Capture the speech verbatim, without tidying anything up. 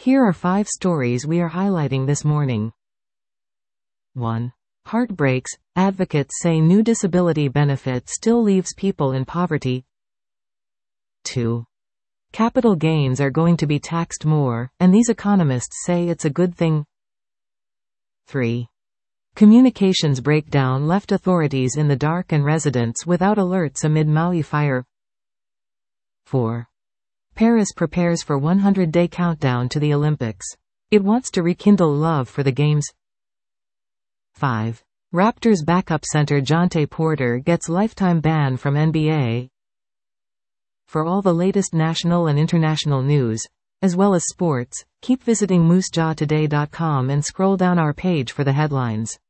Here are five stories we are highlighting this morning. one. Heartbreaks. Advocates say new disability benefit still leaves people in poverty. two. Capital gains are going to be taxed more, and these economists say it's a good thing. three. Communications breakdown left authorities in the dark and residents without alerts amid Maui fire. four. Paris prepares for one hundred day countdown to the Olympics. It wants to rekindle love for the games. five. Raptors backup center Jontay Porter gets lifetime ban from N B A. For all the latest national and international news, as well as sports, keep visiting moose jaw today dot com and scroll down our page for the headlines.